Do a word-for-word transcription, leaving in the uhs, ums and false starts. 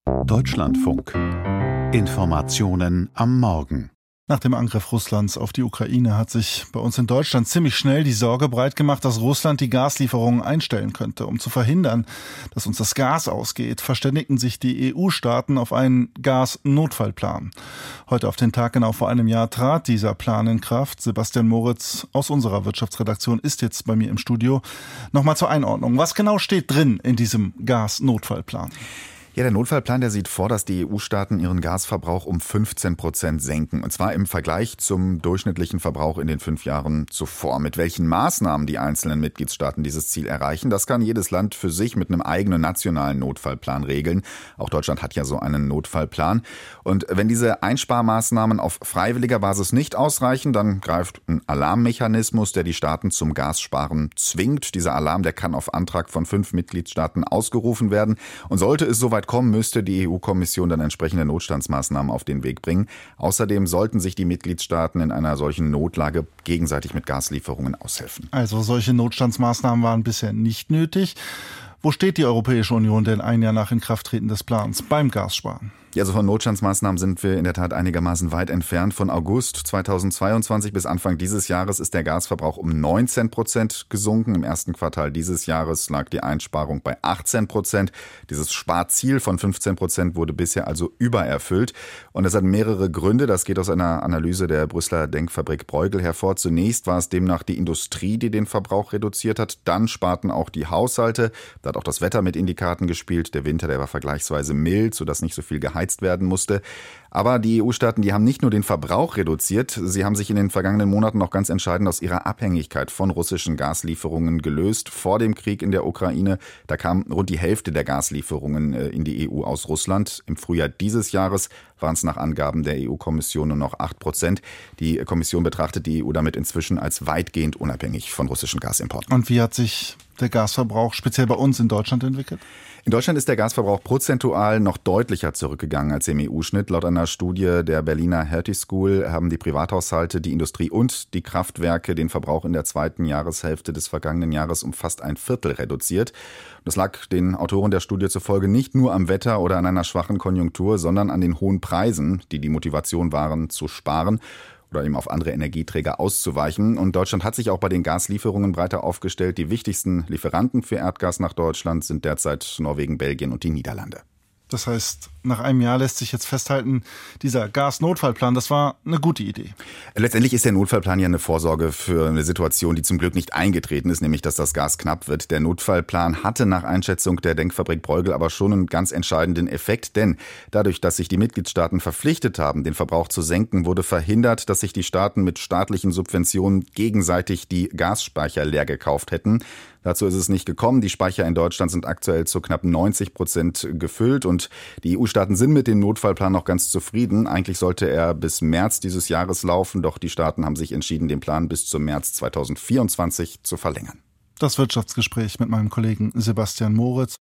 Deutschlandfunk. Informationen am Morgen. Nach dem Angriff Russlands auf die Ukraine hat sich bei uns in Deutschland ziemlich schnell die Sorge breit gemacht, dass Russland die Gaslieferungen einstellen könnte. Um zu verhindern, dass uns das Gas ausgeht, verständigten sich die E U-Staaten auf einen Gasnotfallplan. Heute auf den Tag genau vor einem Jahr trat dieser Plan in Kraft. Sebastian Moritz aus unserer Wirtschaftsredaktion ist jetzt bei mir im Studio. Nochmal zur Einordnung. Was genau steht drin in diesem Gasnotfallplan? Ja, der Notfallplan, der sieht vor, dass die E U-Staaten ihren Gasverbrauch um fünfzehn Prozent senken. Und zwar im Vergleich zum durchschnittlichen Verbrauch in den fünf Jahren zuvor. Mit welchen Maßnahmen die einzelnen Mitgliedstaaten dieses Ziel erreichen, das kann jedes Land für sich mit einem eigenen nationalen Notfallplan regeln. Auch Deutschland hat ja so einen Notfallplan. Und wenn diese Einsparmaßnahmen auf freiwilliger Basis nicht ausreichen, dann greift ein Alarmmechanismus, der die Staaten zum Gassparen zwingt. Dieser Alarm, der kann auf Antrag von fünf Mitgliedstaaten ausgerufen werden. Und sollte es soweit kommen, müsste die E U-Kommission dann entsprechende Notstandsmaßnahmen auf den Weg bringen. Außerdem sollten sich die Mitgliedstaaten in einer solchen Notlage gegenseitig mit Gaslieferungen aushelfen. Also solche Notstandsmaßnahmen waren bisher nicht nötig. Wo steht die Europäische Union denn ein Jahr nach Inkrafttreten des Plans beim Gassparen? Ja, also von Notstandsmaßnahmen sind wir in der Tat einigermaßen weit entfernt. Von August zweitausendzweiundzwanzig bis Anfang dieses Jahres ist der Gasverbrauch um neunzehn Prozent gesunken. Im ersten Quartal dieses Jahres lag die Einsparung bei achtzehn Prozent. Dieses Sparziel von fünfzehn Prozent wurde bisher also übererfüllt. Und das hat mehrere Gründe. Das geht aus einer Analyse der Brüsseler Denkfabrik Bruegel hervor. Zunächst war es demnach die Industrie, die den Verbrauch reduziert hat. Dann sparten auch die Haushalte. Da hat auch das Wetter mit in die Karten gespielt. Der Winter, der war vergleichsweise mild, sodass nicht so viel geheizt werden musste. Aber die E U-Staaten, die haben nicht nur den Verbrauch reduziert, sie haben sich in den vergangenen Monaten noch ganz entscheidend aus ihrer Abhängigkeit von russischen Gaslieferungen gelöst. Vor dem Krieg in der Ukraine, da kam rund die Hälfte der Gaslieferungen in die E U aus Russland. Im Frühjahr dieses Jahres waren es nach Angaben der E U-Kommission nur noch acht Prozent. Die Kommission betrachtet die E U damit inzwischen als weitgehend unabhängig von russischen Gasimporten. Und wie hat sich der Gasverbrauch speziell bei uns in Deutschland entwickelt? In Deutschland ist der Gasverbrauch prozentual noch deutlicher zurückgegangen als im E U-Schnitt. Laut einer Studie der Berliner Hertie School haben die Privathaushalte, die Industrie und die Kraftwerke den Verbrauch in der zweiten Jahreshälfte des vergangenen Jahres um fast ein Viertel reduziert. Das lag den Autoren der Studie zufolge nicht nur am Wetter oder an einer schwachen Konjunktur, sondern an den hohen Preisen, die die Motivation waren, zu sparen oder eben auf andere Energieträger auszuweichen. Und Deutschland hat sich auch bei den Gaslieferungen breiter aufgestellt. Die wichtigsten Lieferanten für Erdgas nach Deutschland sind derzeit Norwegen, Belgien und die Niederlande. Das heißt, nach einem Jahr lässt sich jetzt festhalten, dieser Gasnotfallplan, das war eine gute Idee. Letztendlich ist der Notfallplan ja eine Vorsorge für eine Situation, die zum Glück nicht eingetreten ist, nämlich dass das Gas knapp wird. Der Notfallplan hatte nach Einschätzung der Denkfabrik Bruegel aber schon einen ganz entscheidenden Effekt, denn dadurch, dass sich die Mitgliedstaaten verpflichtet haben, den Verbrauch zu senken, wurde verhindert, dass sich die Staaten mit staatlichen Subventionen gegenseitig die Gasspeicher leer gekauft hätten. Dazu ist es nicht gekommen. Die Speicher in Deutschland sind aktuell zu knapp neunzig Prozent gefüllt und die E U-Staaten sind mit dem Notfallplan noch ganz zufrieden. Eigentlich sollte er bis März dieses Jahres laufen, doch die Staaten haben sich entschieden, den Plan bis zum März zweitausendvierundzwanzig zu verlängern. Das Wirtschaftsgespräch mit meinem Kollegen Sebastian Moritz.